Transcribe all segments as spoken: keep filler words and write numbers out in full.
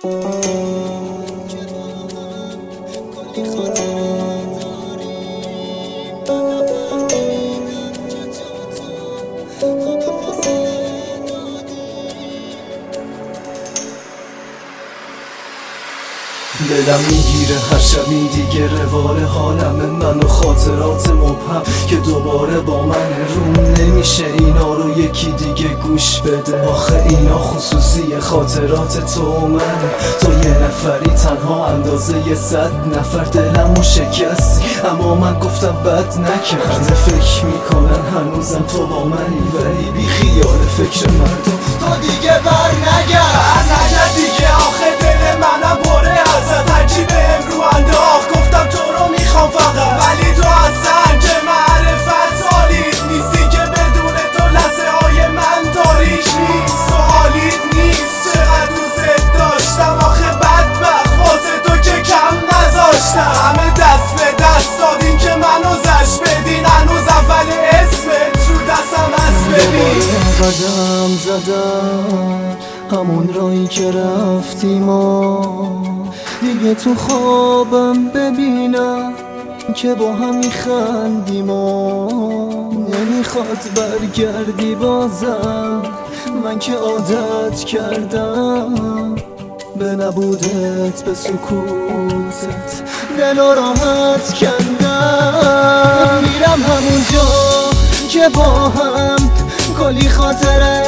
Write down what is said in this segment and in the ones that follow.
دلم میگیره هر شب این دیگه روال حالمه، من و خاطرات مبهم که دوباره با من روم نمیشه اینا رو یکی دیگه گوش بده. آخه اینا خصوصی خاطرات تو و من، تو یه نفری تنها اندازه یه صد نفر. دلمو شکستی اما من گفتم بد نکرده. فکر میکنن هنوزم تو با منی ولی بی خیال فکر مردم تو دیگه بر نگرد بر نگرد دیگه. آخه دل منم بره ازت، هرکی بهم رو انداخت گفتم تو رو میخوام فقط، ولی تو اصلا که معرفت حالیت نیستی که بدون تو لحظه های من تاریک نیست. تو حالیت نیست چقدر دوست داشتم، آخه بدبخت واسه تو که کم نذاشتم. همه دست به دست دادین که منو زش بدین، هنوز اول اسمت رو دستم هست. ببین قدم زدم همون رایی که رفتیم و دیگه تو خوابم ببینم که با هم میخندیم و نمیخواد برگردی بازم. من که عادت کردم به نبودت، به سکوتت دل و راحت کردم. میرم همونجا که با هم کلی خاطره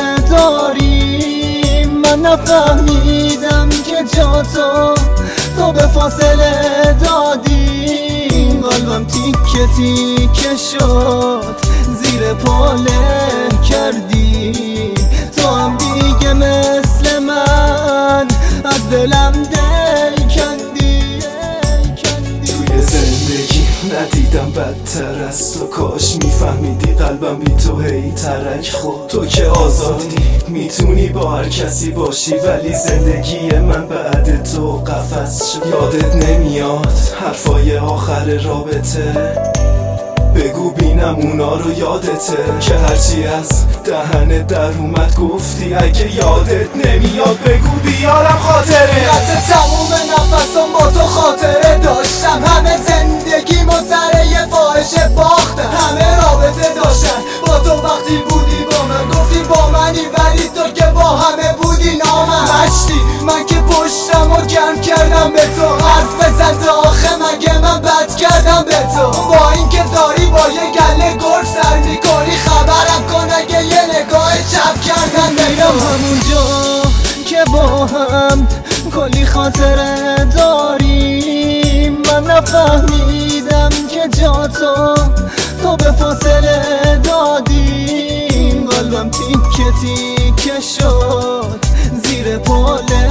داریم. من نفهمیدم که جا تو تو به فاصله دادی. قلبم تیکه تیکه شد زیر پاله کردی. تو هم دیگه مثل من از دلم دل کندی. توی زندگی ندیدم بدتر از تو، کاش میفهمیدی قلبم بی تو هی ترک خود. تو که آزادی میتونی با هر کسی باشی ولی زندگی من بعد تو قفس شد. یادت نمیاد حرفای آخر رابطه؟ بگو بینم اونا رو یادته که هرچی از دهنت در اومد گفتی. اگه یادت نمیاد بگو بیارم خاطره. قطع تموم نفسم با تو خاطره داشتم، همه زندگی با سر یه فاحشه باختم. همه رابطه داشتن با تو وقتی بودی با من، گفتی با منی ولی تو که با همه بودی نامن. مشتی من که پشتم و گرم کردم به تو، حرف بزن تا آخه مگه من بد کردم به تو. با این که داری با یه گله گرگ سر میکنی خبرم کن اگه یه نگاه چپ کردن به تو. همونجا که با هم کلی خاطره داریم. من نفهمیدم که جا تو تو به فاصله دادی. قلبم تیکه تیکه شد زیر پاله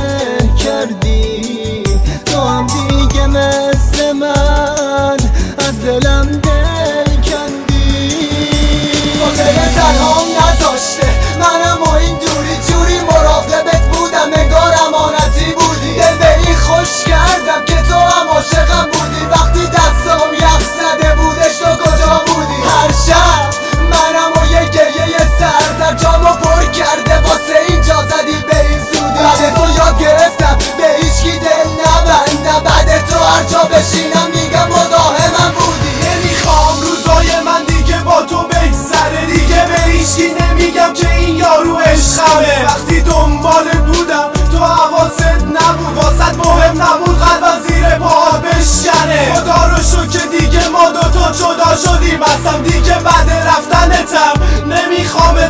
کردی. تو هم دیگه مثل من از دلم دل کندی. خاطره تنهام نذاشته منم و این دوری جوری مراقبت بودم انگار امانتی بودی. دل به این خوش کردم که تو هم عاشقم بودی. وقتی دستام یخ زده بودش تو کجا بودی؟ هر شب منم و یه گریه سر در جامو پر کرده واسه اینجا زدی به این زودی. بعد تو یاد گرفتم به هیچکی دل نبندم، بعد تو هر جا بشینم میگم مزاحمم بودی. نمیخوام روزای من دیگه با تو بگذره، دیگه به هیچکی نمیگم که این یارو عشقمه. وقتی دنبال بودم تو حواست نبود، واسط مهم نبود قلبم زیر پاها بشکنه. خدا رو شو که دیگه ما دوتا جدا شدیم، اصلا دیگه بعد رفتنتم نمیخوام